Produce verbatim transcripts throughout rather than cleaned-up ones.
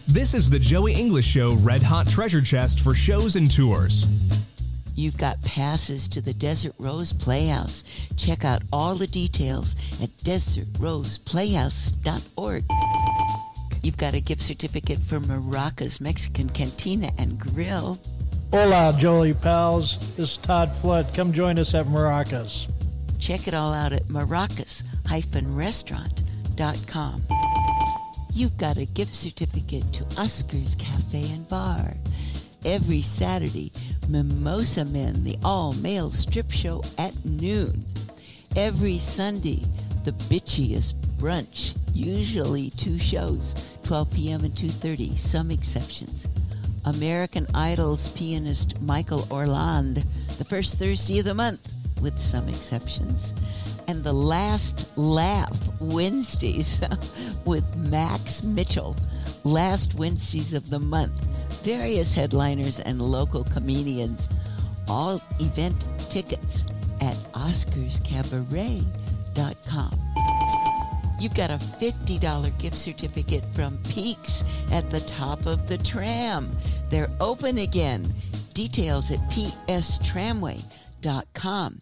This is the Joey English Show Red Hot Treasure Chest for shows and tours. You've got passes to the Desert Rose Playhouse. Check out all the details at desert rose playhouse dot org. You've got a gift certificate for Maracas Mexican Cantina and Grill. Hola, Joey pals. This is Todd Flood. Come join us at Maracas. Check it all out at maracas dash restaurant dot com. You've got a gift certificate to Oscar's Cafe and Bar. Every Saturday, Mimosa Men, the all-male strip show at noon. Every Sunday, the bitchiest brunch, usually two shows, twelve p.m. and two thirty, some exceptions. American Idol's pianist Michael Orland, the first Thursday of the month, with some exceptions. And the Last Laugh Wednesdays with Max Mitchell, last Wednesdays of the month. Various headliners and local comedians. All event tickets at oscars cabaret dot com. You've got a fifty dollars gift certificate from Peaks at the top of the tram. They're open again. Details at p s tramway dot com.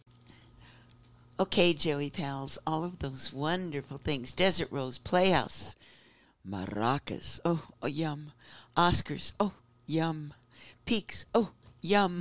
Okay, Joey pals, all of those wonderful things. Desert Rose Playhouse, Maracas, oh, oh yum. Oscars, oh, yum. Peaks, oh, yum.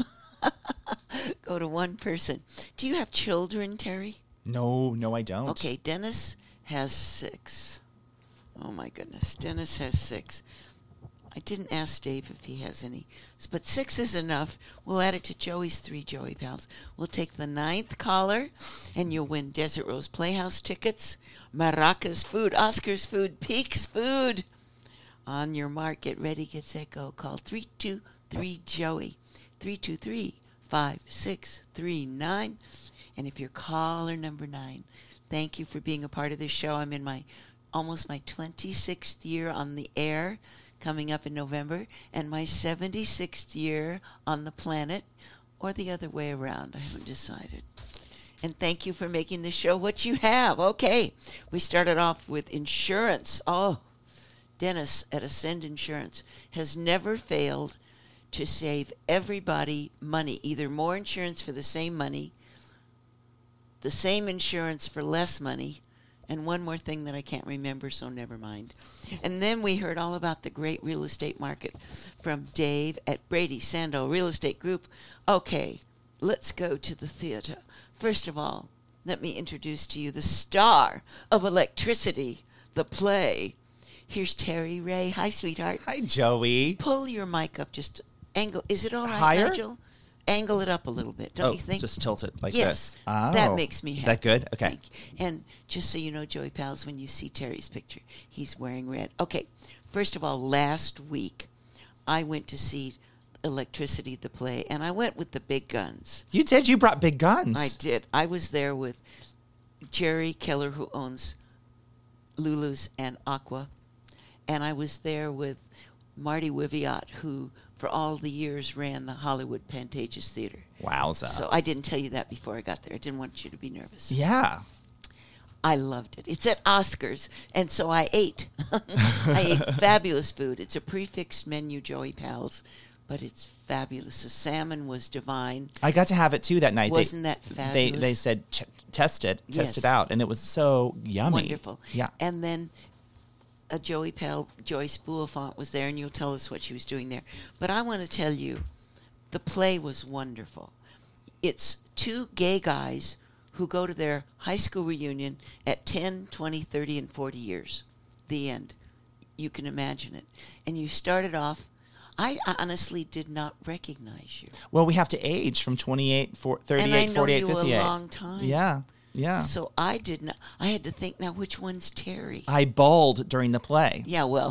Go to one person. Do you have children, Terry? No, no, I don't. Okay, Dennis has six. Oh, my goodness. Dennis has six. I didn't ask Dave if he has any, but six is enough. We'll add it to Joey's three Joey pals. We'll take the ninth caller, and you'll win Desert Rose Playhouse tickets, Maracas food, Oscars food, Peaks food. On your mark, get ready, get set, go. Call three two three Joey, three two three, five six three nine. And if you're caller number nine, thank you for being a part of this show. I'm in my almost my twenty-sixth year on the air, coming up in November, and my seventy-sixth year on the planet, or the other way around. I haven't decided. And thank you for making the show what you have. Okay, we started off with insurance. Oh, Dennis at Ascend Insurance has never failed to save everybody money, either more insurance for the same money, the same insurance for less money, and one more thing that I can't remember, so never mind. And then we heard all about the great real estate market from Dave at Brady Sando Real Estate Group. Okay, let's go to the theater. First of all, let me introduce to you the star of Electricity, the play. Here's Terry Ray. Hi, sweetheart. Hi, Joey. Pull your mic up just angle. Is it all right, Higher? Nigel? Angle it up a little bit, don't oh, you think? Just tilt it like yes, this. Oh. That makes me happy. Is that good? Okay. Thank you. And just so you know, Joey Pals, when you see Terry's picture, he's wearing red. Okay, first of all, last week, I went to see Electricity, the play, and I went with the big guns. You did? You brought big guns. I did. I was there with Jerry Keller, who owns Lulu's and Aqua, and I was there with Marty Wiviot, who for all the years ran the Hollywood Pantages Theater. Wowza. So I didn't tell you that before I got there. I didn't want you to be nervous. Yeah. I loved it. It's at Oscars, and so I ate. I ate fabulous food. It's a prefixed menu, Joey Pals, but it's fabulous. The salmon was divine. I got to have it, too, that night. Wasn't they, that fabulous? They, they said, Ch- test it, test Yes. it out, and it was so yummy. Wonderful. Yeah. And then a Joey Pal, Joyce Bullifant was there, and you'll tell us what she was doing there. But I want to tell you, the play was wonderful. It's two gay guys who go to their high school reunion at ten, twenty, thirty, and forty years. The end. You can imagine it. And you started off, I honestly did not recognize you. Well, we have to age from twenty-eight, for, thirty-eight, and I know forty-eight, you fifty-eight. a long time. Yeah, yeah. So I did not, I had to think, now which one's Terry? I bawled during the play. Yeah, well.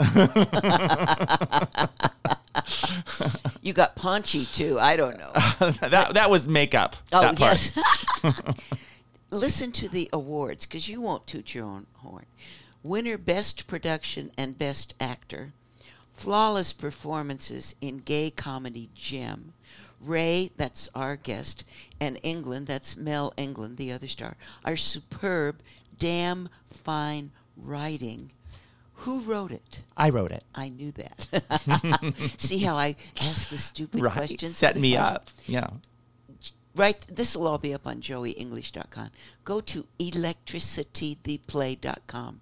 You got paunchy, too. I don't know. that that was makeup. Oh, that part. yes. Listen to the awards, because you won't toot your own horn. Winner Best Production and Best Actor. Flawless performances in gay comedy Gem. Ray, that's our guest, and England, that's Mel England, the other star, are superb, damn fine writing. Who wrote it? I wrote it. I knew that. See how I asked the stupid Right. questions? Set me This- up. Yeah. Right. This will all be up on joey english dot com. Go to electricity the play dot com.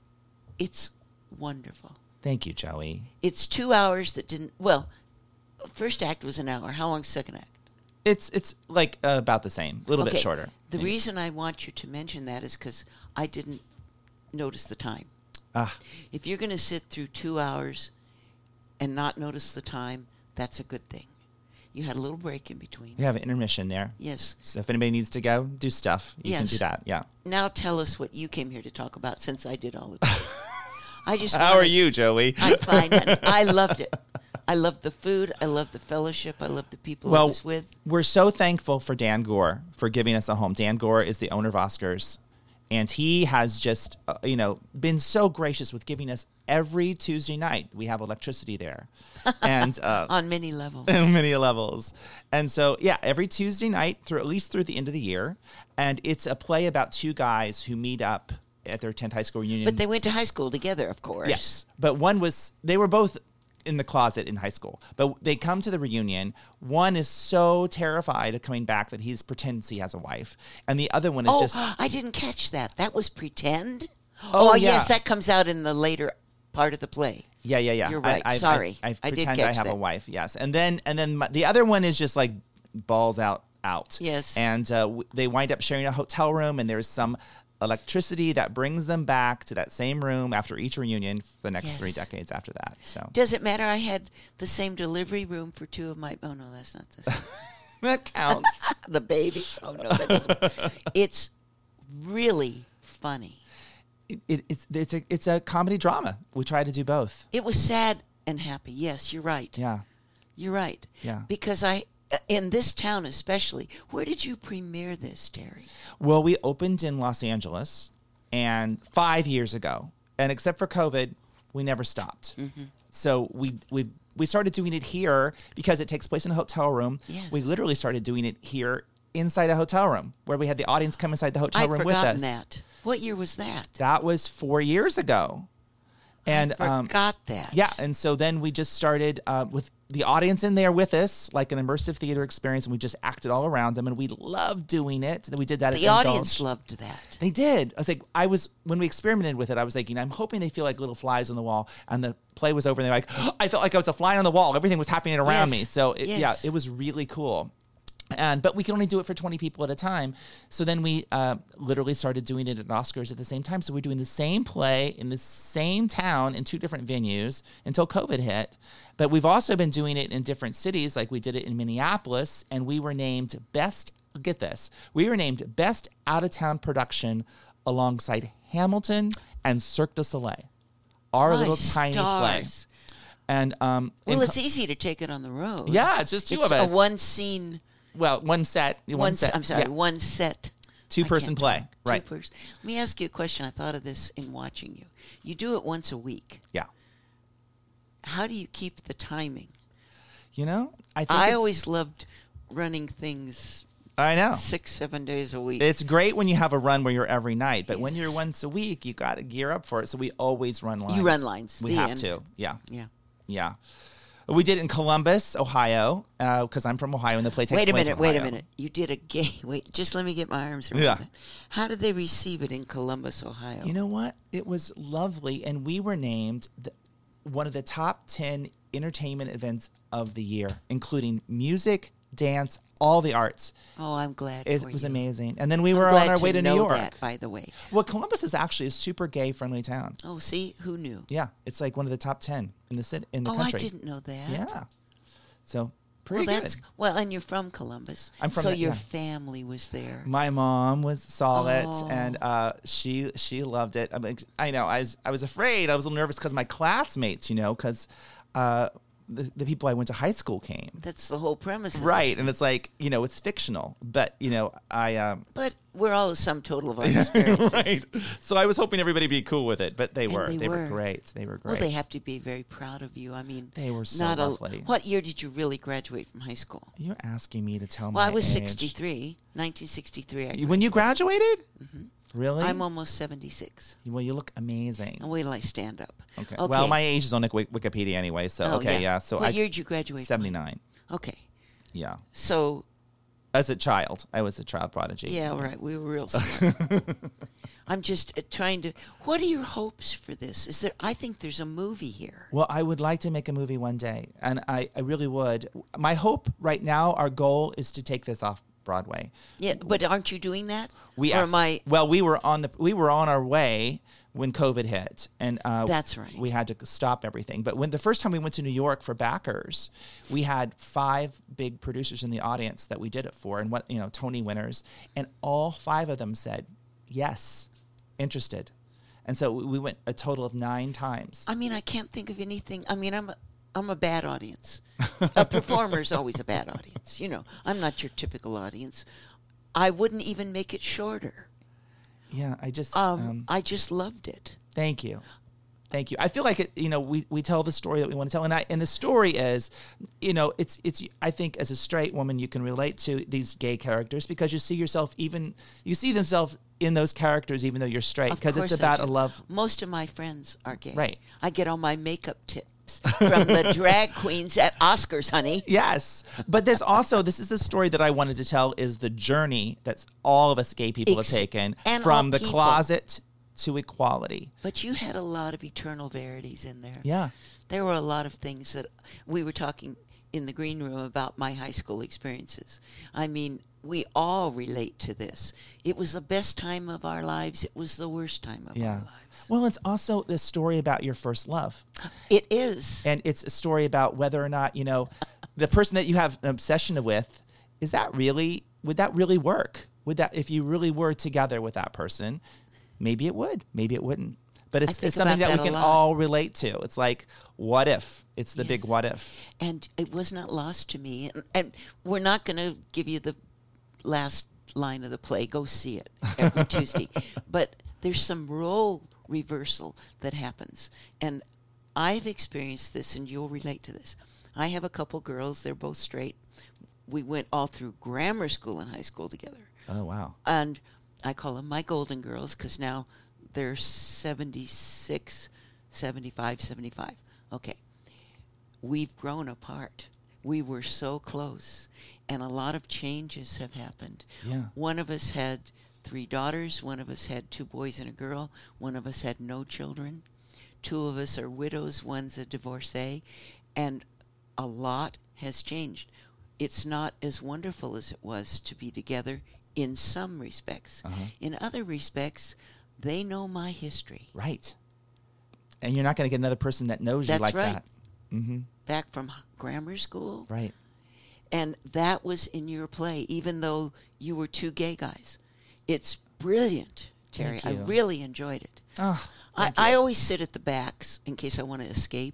It's wonderful. Thank you, Joey. It's two hours that didn't. Well, first act was an hour. How long's second act? It's it's like uh, about the same, a little Okay. bit shorter. The Yeah. reason I want you to mention that is because I didn't notice the time. Ah, If you're going to sit through two hours and not notice the time, that's a good thing. You had a little break in between. we have an intermission there. Yes. So if anybody needs to go do stuff, you can Yes. do that. Yeah. Now tell us what you came here to talk about, since I did all the time. I just. How are wanted- you, Joey? I'm fine. honey. I loved it. I loved the food. I loved the fellowship. I loved the people I Well, was with. we're so thankful for Dan Gore for giving us a home. Dan Gore is the owner of Oscars, and he has just, uh, you know, been so gracious with giving us every Tuesday night. We have electricity there, and uh, On many levels. on many levels. And so, yeah, every Tuesday night through at least through the end of the year, and it's a play about two guys who meet up at their tenth high school reunion. But they went to high school together, of course. Yes, but one was they were both in the closet in high school, but they come to the reunion. One is so terrified of coming back that he's pretends he has a wife, and the other one is Oh, just I didn't catch that. That was pretend? Oh, Oh, yeah. yes, that comes out in the later part of the play. yeah, yeah, yeah. You're I- right. I, I, Sorry. I, I I did pretend I catch have a that. wife. Yes, and then and then my, the other one is just like balls out, out. Yes. and uh, w- they wind up sharing a hotel room, and there's some electricity that brings them back to that same room after each reunion for the next Yes. three decades after that. So Does it matter? I had the same delivery room for two of my. Oh, no, that's not the same. that counts. The babies. Oh, no, that doesn't. It's really funny. it, it, it's it's a it's a comedy drama. We try to do both. It was sad and happy. Yes, you're right. Yeah. You're right. Yeah. Because I, in this town especially, where did you premiere this, Terry? Well, we opened in Los Angeles, and five years ago, and except for COVID, we never stopped. Mm-hmm. So we we we started doing it here because it takes place in a hotel room. Yes. We literally started doing it here inside a hotel room where we had the audience come inside the hotel I'd room with us. forgotten that. What year was that? That was four years ago. And I um, forgot that. yeah, and so then we just started uh, with the audience in there with us, like an immersive theater experience, and we just acted all around them, and we loved doing it. We did that at The audience Indulge. loved that. They did. I was like, I was when we experimented with it. I was thinking, I'm hoping they feel like little flies on the wall. And the play was over, and they're like, I felt like I was a fly on the wall. Everything was happening around Yes. me. So it, Yes. yeah, it was really cool. And but we could only do it for twenty people at a time. So then we uh, literally started doing it at Oscars at the same time. So we're doing the same play in the same town in two different venues until COVID hit. But we've also been doing it in different cities. Like we did it in Minneapolis, and we were named best. Get this, we were named best out of town production alongside Hamilton and Cirque du Soleil. Our My little tiny play. stars. And um, Well, and- it's easy to take it on the road. yeah, it's just two it's of us. a one scene, well, one set, one, one. set. I'm sorry, yeah. one set. Two I person can't play, talk. right. Two person. Let me ask you a question. I thought of this in watching you. You do it once a week. Yeah. How do you keep the timing? You know, I think I it's- always loved running things I know. six, seven days a week. It's great when you have a run where you're every night, but when you're once a week, you got to gear up for it. So we always run lines. run lines, We the have end. to. Yeah. yeah. Yeah. We did it in Columbus, Ohio, because I'm from Ohio, and the play takes Wait a place in minute. Wait a Ohio. minute. You did a gay. Wait, just let me get my arms around Yeah. it. How did they receive it in Columbus, Ohio? You know what? It was lovely, and we were named the, one of the top ten entertainment events of the year, including music, dance, all the arts. oh, I'm glad. It for was you. amazing. And then we I'm were glad on our way to know New York. That, by the way. Well, Columbus is actually a super gay-friendly town. Oh, see, who knew? Yeah, it's like one of the top ten in the city in the oh, country. I didn't know that. Yeah, so pretty well, that's good. well, and you're from Columbus. I'm from So the- your yeah. family was there. My mom was saw Oh. it, and uh, she she loved it. I mean, I know I was I was afraid. I was a little nervous because my classmates, you know, because uh, the the people I went to high school came. That's the whole premise. of Right, this. and it's like, you know, it's fictional, but you know, I um, But we're all the sum total of our experiences. right. So I was hoping everybody would be cool with it, but they And were. they They, were. were. great. They were great. Well, they have to be very proud of you. I mean, They were so not lovely. A, what year did you really graduate from high school? You're asking me to tell Well, my I was age. sixty-three, nineteen sixty-three. I When you graduated? Mm-hmm. Really? I'm almost seventy-six. Well, you look amazing. And wait till I stand up. Okay. Well, my age is on Wik- Wikipedia anyway, so Oh, okay, yeah. So what I year did you graduate? from? seventy-nine. Okay. Yeah. So, As a child, I was a child prodigy. yeah, right. We were real smart. I'm just uh, trying to. What are your hopes for this? Is there? I think there's a movie here. Well, I would like to make a movie one day, and I, I really would. My hope right now, our goal is to take this off Broadway. Yeah, but aren't you doing that? We or asked, am I? well, we were on the we were on our way when COVID hit, and uh, That's right. we had to stop everything. But when the first time we went to New York for backers, we had five big producers in the audience that we did it for, and what you know, Tony winners, and all five of them said yes, interested, and so we went a total of nine times. I mean, I can't think of anything. I mean, I'm a, I'm a bad audience. A performer is always a bad audience. You know, I'm not your typical audience. I wouldn't even make it shorter. Yeah, I just Um, um, I just loved it. Thank you. Thank you. I feel like it, you know, we, we tell the story that we want to tell. And I, and the story is, you know, it's, it's, I think as a straight woman, you can relate to these gay characters because you see yourself even, you see themselves in those characters, even though you're straight, Of because it's course I about do. a love. Most of my friends are gay. Right. I get all my makeup tips from the drag queens at Oscars, honey. Yes. But there's also, this is the story that I wanted to tell is the journey that all of us gay people Ex- have taken and from all the people. closet to equality. But you had a lot of eternal verities in there. Yeah. There were a lot of things that we were talking in the green room about my high school experiences. I mean, we all relate to this. It was the best time of our lives. It was the worst time of Yeah. our lives. Well, it's also the story about your first love. It is. And it's a story about whether or not, you know, the person that you have an obsession with, is that really, would that really work? Would that, if you really were together with that person, maybe it would, maybe it wouldn't. But it's, think it's something about that, that we a can lot. all relate to. It's like, what if? It's the big Yes. what if. And it was not lost to me. And, and we're not going to give you the last line of the play. Go see it every Tuesday. But there's some role reversal that happens. And I've experienced this, and you'll relate to this. I have a couple girls. They're both straight. We went all through grammar school and high school together. Oh, wow. And I call them my golden girls because now they're seventy-six, seventy-five, seventy-five. Okay. We've grown apart. We were so close. And a lot of changes have happened. Yeah. One of us had three daughters. One of us had two boys and a girl. One of us had no children. Two of us are widows. One's a divorcee. And a lot has changed. It's not as wonderful as it was to be together in some respects. Uh-huh. In other respects, they know my history. Right. And you're not going to get another person that knows That's you like right. that. Mm-hmm. Back from grammar school. Right. And that was in your play, even though you were two gay guys. It's brilliant, Terry. Thank I you. really enjoyed it. Oh, I, I always sit at the backs in case I want to escape.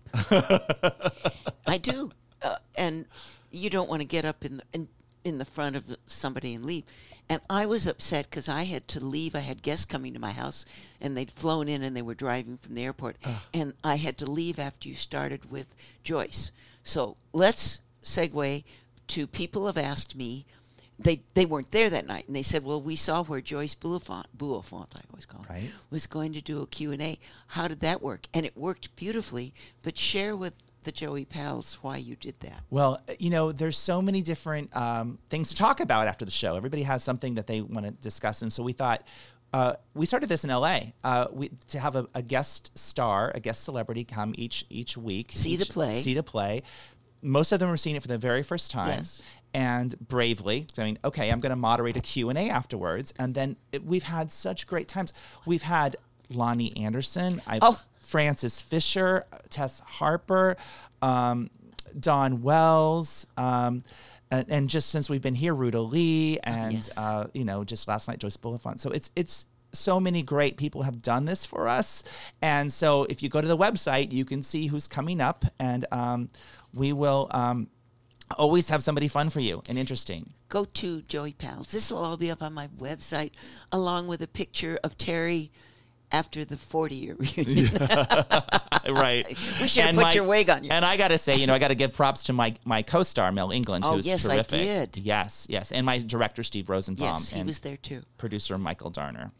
I do. Uh, and you don't want to get up in the, in, in the front of somebody and leave. And I was upset because I had to leave. I had guests coming to my house, and they'd flown in, and they were driving from the airport. And I had to leave after you started with Joyce. So let's segue to people have asked me. They they weren't there that night, and they said, well, we saw where Joyce Buffont, Buffont I always call her, Right. was going to do a Q and A. How did that work? And it worked beautifully, but share with the Joey pals why you did that. Well, you know, there's so many different um, things to talk about after the show. Everybody has something that they want to discuss. And so we thought, uh, we started this in L A uh, we, to have a, a guest star, a guest celebrity come each each week. See the each- play. See the play. Most of them are seeing it for the very first time. Yes. And bravely saying, okay, I'm going to moderate a Q and A afterwards. And then it, we've had such great times. We've had Lonnie Anderson, I, Oh. Francis Fisher, Tess Harper, um, Don Wells, um, and, and just since we've been here, Ruta Lee, and yes. uh, you know, just last night, Joyce Bullifant. So it's it's so many great people have done this for us, and so if you go to the website, you can see who's coming up, and um, we will um, always have somebody fun for you and interesting. Go to Joey Pals. This will all be up on my website, along with a picture of Terry after the forty-year reunion. Right. We should have And put my- your wig on you. And I got to say, you know, I got to give props to my my co-star, Mel England, Oh, who's yes, I terrific. did. Yes, yes. And my director, Steve Rosenbaum. Yes, he and was there too. producer, Michael Darner.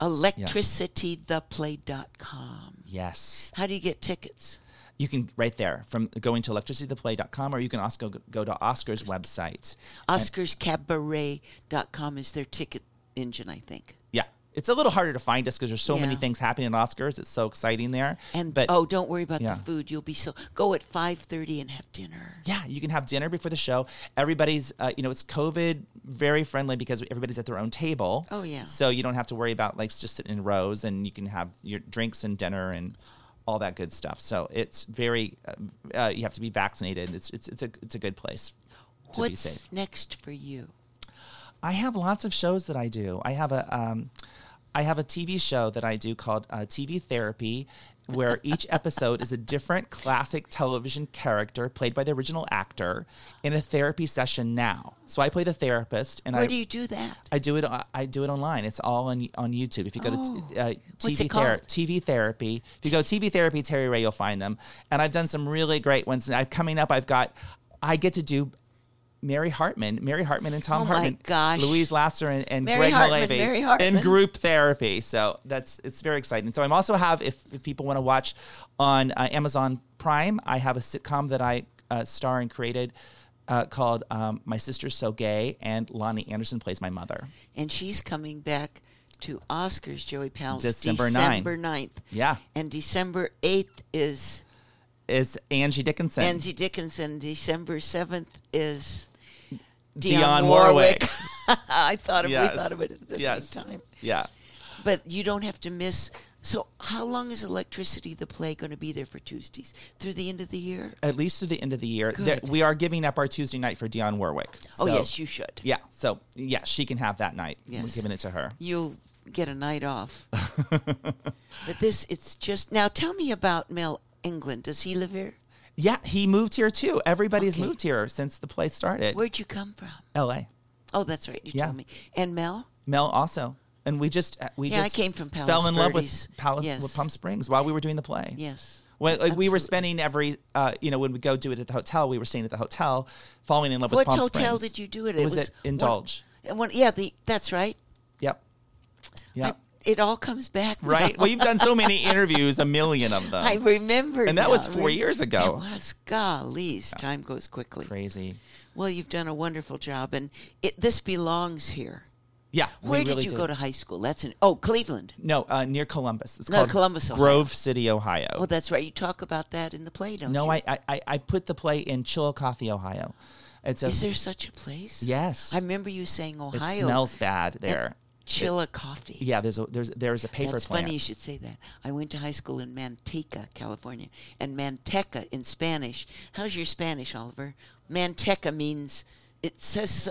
electricity the play dot com. Yes. How do you get tickets? You can right there from going to electricity the play dot com, or you can also go, go to Oscar's website. Oscars Cabaret dot com is their ticket engine, I think. Yeah. It's a little harder to find us because there's so Yeah. many things happening at Oscars. It's so exciting there. And but, oh, don't worry about yeah. the food. You'll be so go at five thirty and have dinner. Yeah, you can have dinner before the show. Everybody's, uh, you know, it's COVID very friendly because everybody's at their own table. Oh, yeah. So you don't have to worry about like just sitting in rows, and you can have your drinks and dinner and all that good stuff. So it's very, uh, uh, you have to be vaccinated. It's it's it's a it's a good place to What's be safe. next for you? I have lots of shows that I do. I have a um, I have a T V show that I do called uh, T V Therapy, where each episode is a different classic television character played by the original actor in a therapy session now. So I play the therapist, and Where I do you do that? I do it I do it online. It's all on on YouTube. If you go Oh. to uh, What's T V it called? Ther- T V Therapy, if you go T V Therapy Terry Ray, you'll find them. And I've done some really great ones. I, coming up, I've got I get to do Mary Hartman, Mary Hartman and Tom Oh my Hartman, gosh. Louise Lasser and, and Mary Greg Hartman, Malevy Mary Hartman. in group therapy. So that's it's very exciting. So I'm also have if, if people want to watch on uh, Amazon Prime, I have a sitcom that I uh, star and created uh, called um, My Sister's So Gay, and Lonnie Anderson plays my mother. And she's coming back to Oscars, Joey Pals, December ninth. December ninth. Yeah, And December eighth is is Angie Dickinson. Angie Dickinson. December seventh is Dionne Dionne Warwick. Warwick. I thought of, Yes. we thought of it at the yes. same time. Yeah. But you don't have to miss. So how long is Electricity the Play going to be there for Tuesdays? Through the end of the year? At least through the end of the year. Good. There, we are giving up our Tuesday night for Dionne Warwick. Oh, So- yes, you should. Yeah. So, yeah, she can have that night. We're Yes. giving it to her. You'll get a night off. But this, it's just... Now, tell me about Mel England. Does he live here? Yeah, he moved here too. Everybody's Okay. moved here since the play started. Where'd you come from? L A. Oh, that's right. You Yeah. told me. And Mel? Mel also. And we just we Yeah, I just came from Palos fell in love Verdes. with Pal- Yes. with Palm Springs while we were doing the play. Yes. Well, like, we were Absolutely. spending every, uh, you know, when we go do it at the hotel, we were staying at the hotel, falling in love with What Palm hotel Springs. did you do it? It It was, was at Indulge. One, one, yeah, the that's right. Yep. Yep. I, it all comes back. Right? now. Well, you've done so many interviews, a million of them. I remember. And that now. was four Re- years ago. It was. Gollies, time goes quickly. Crazy. Well, you've done a wonderful job, and it, this belongs here. Yeah. we Where really did you do. go to high school? That's in oh Cleveland. No, uh, near Columbus. It's No, called Columbus, Ohio. Grove City, Ohio. Oh, that's right. You talk about that in the play, don't no, you? I, I I put the play in Chillicothe, Ohio. It's a Is there such a place? yes. I remember you saying it Ohio. smells bad there. Chillicothe. Yeah, there's a there's there's a paper That's plant. funny you should say that. I went to high school in Manteca, California, and Manteca in Spanish. How's your Spanish, Oliver? Manteca means it says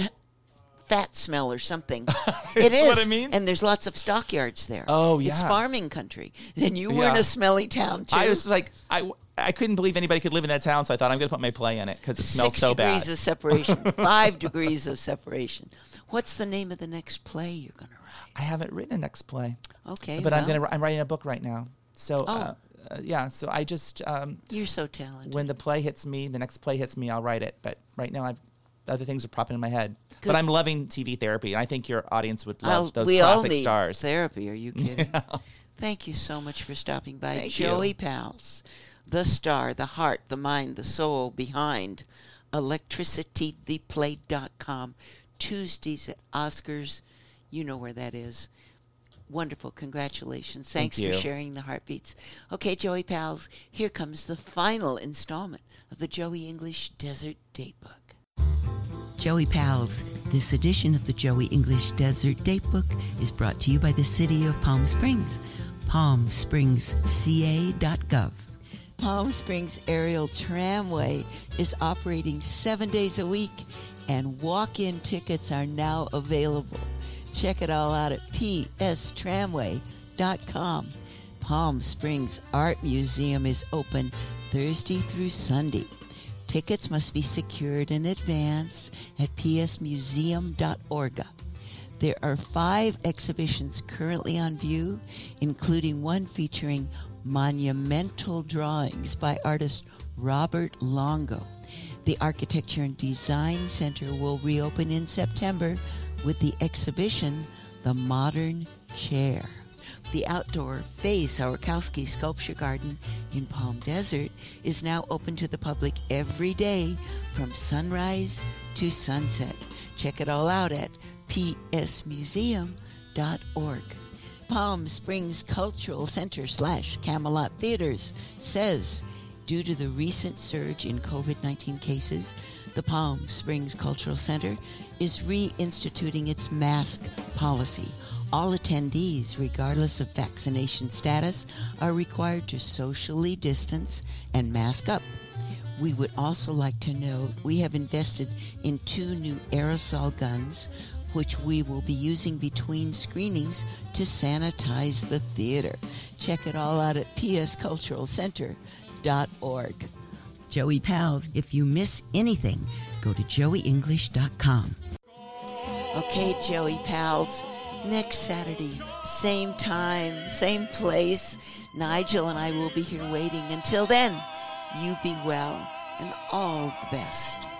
fat smell or something. It is. what it means? And there's lots of stockyards there. Oh, It's yeah. farming country. Then you were in Yeah. a smelly town too. I was like I. I couldn't believe anybody could live in that town, so I thought I'm going to put my play in it because it smells Six so degrees bad. of separation. Five degrees of separation. What's the name of the next play you're going to write? I haven't written a next play, Okay, but I'm well, going to. I'm writing a book right now. So Oh. uh, uh, yeah, so I just um, You're so talented. when the play hits me, the next play hits me, I'll write it. But right now, I've other things are popping in my head. Good. But I'm loving T V therapy, and I think your audience would love I'll- those we all classic need stars. therapy. Are you kidding? Thank you so much for stopping by. Thank Joey you. Pals, the star, the heart, the mind, the soul behind electricity the play dot com. Tuesdays at Oscars. You know where that is. Wonderful. Congratulations. Thank Thanks you. for sharing the heartbeats. Okay, Joey Pals, here comes the final installment of the Joey English Desert Datebook. Joey Pals, this edition of the Joey English Desert Datebook is brought to you by the City of Palm Springs, palm springs c a dot gov. Palm Springs Aerial Tramway is operating seven days a week, and walk-in tickets are now available. Check it all out at p s tramway dot com. Palm Springs Art Museum is open Thursday through Sunday. Tickets must be secured in advance at p s museum dot org. There are five exhibitions currently on view, including one featuring monumental drawings by artist Robert Longo. The Architecture and Design Center will reopen in September with the exhibition the modern chair. The outdoor Faye Sawarkowski Sculpture Garden in Palm Desert is now open to the public every day from sunrise to sunset. Check it all out at p s museum dot org. Palm Springs Cultural Center slash Camelot Theaters says, due to the recent surge in covid nineteen cases, the Palm Springs Cultural Center is reinstituting its mask policy. All attendees, regardless of vaccination status, are required to socially distance and mask up. We would also like to note we have invested in two new aerosol guns, which we will be using between screenings to sanitize the theater. Check it all out at p s cultural center dot org. Joey Pals, if you miss anything, go to joey english dot com. Okay, Joey Pals, next Saturday, same time, same place, Nigel and I will be here waiting. Until then, you be well and all the best.